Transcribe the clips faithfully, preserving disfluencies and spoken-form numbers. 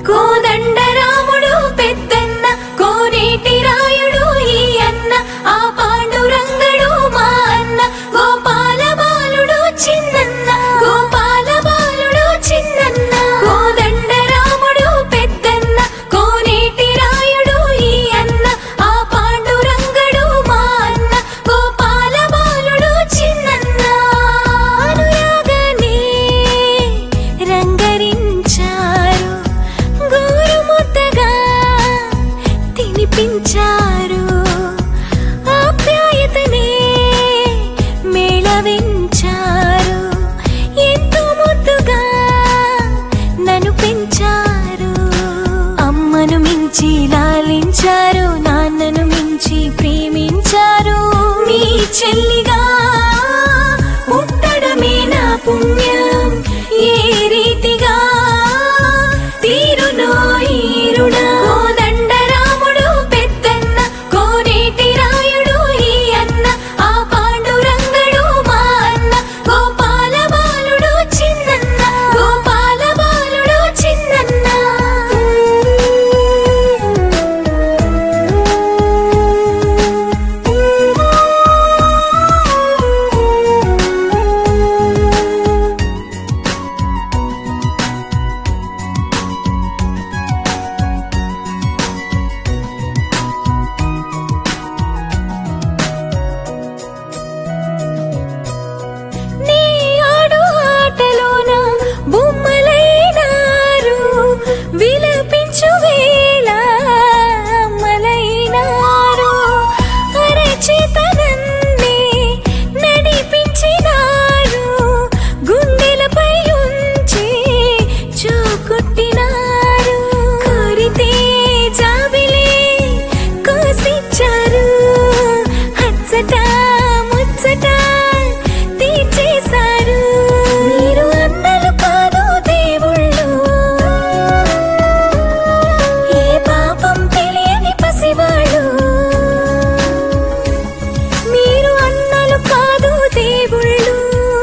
కోదండరాముడు పెద్దన్న కోనేటి రాయుడు ఈ అన్న ఆ పాండురంగడు మా అన్న గోపాల బాలుడు చిన్నన్న గోపాల బాలుడు చిన్నన్న కోదండరాముడు పెద్దన్న కోనేటి రాయుడు ఈ అన్న ఆ పాండురంగడు మా అన్న గోపాల బాలుడు చిన్నన్న అనురాగనే రంగరించారు గోరుముద్దగా తినిపించారు ఆప్యాయతనే మేళవించారు ఎంతో ముద్దుగా నన్ను పెంచారు అమ్మను మించి లాలించారు నాన్నను మించి ప్రేమించారు మీ చెల్లిగా పుట్టడమే నా పుణ్యం ఏ రీతిగా తీరునో ఈరుణ కోదండరాముడు పెద్దన్న కోనేటి రాయుడు ఈ అన్న ఆ పాండురంగడు మా అన్న గోపాల బాలుడు చిన్నన్న గోపాల బాలుడు చిన్నన్న నీ ఆడు ఆటలోన బొమ్మలైనారు విలపించు వేళ అమ్మలైనారు అరచేతనన్నే నడిపించినారు గుండెలపై ఉంచి చూకొట్టినారు కోరితే జాబిలే కోసిచ్చారు అచ్చట ముచ్చట తీర్చేశారు మీరు అన్నలు కాదు దేవుళ్ళు ఏ పాపం తెలియని పసివాళ్ళు మీరు అన్నలు కాదు దేవుళ్ళు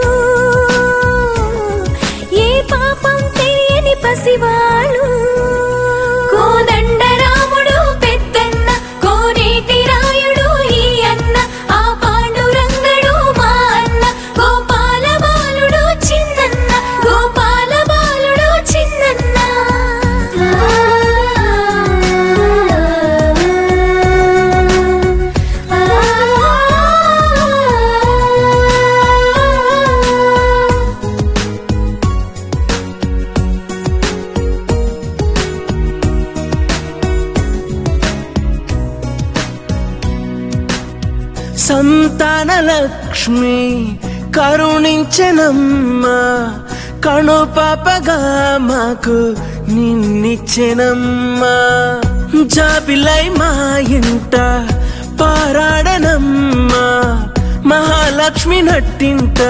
ఏ పాపం తెలియని పసివాళ్ళు కోదండరాముడు పెద్దన్న కోనేటి రాయుడు ఈ అన్న ఆ పాండురంగడు మా అన్న గోపాల బాలుడు చిన్నన్న గోపాల బాలుడు చిన్నన్న సంతాన లక్ష్మి కరుణించెనమ్మా కణు పాపగా మాకు నిన్నిచ్చెనమ్మా జాబిలై మా ఇంట పారాడనమ్మా మహాలక్ష్మి నట్టింట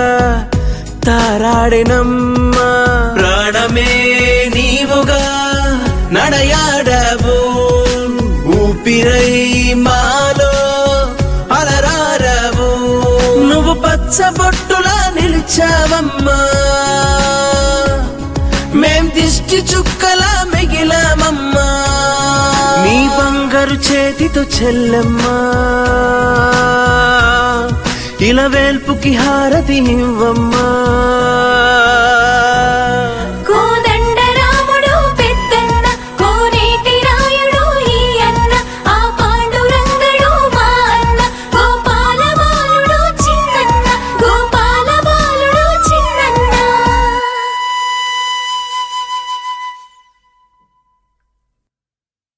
తారాడెనమ్మా ప్రాణమే నీవుగా నడయాడవు ఊపిరై మాలో అలరారవు నువ్వు పచ్చబొట్టులా నిలిచావమ్మా మేం దిష్టి చుక్కలా మిగిలామమ్మా నీ బంగారు చేతితో చెల్లమ్మా ఇలా వేల్పుకి హారతి ఇవ్వమ్మా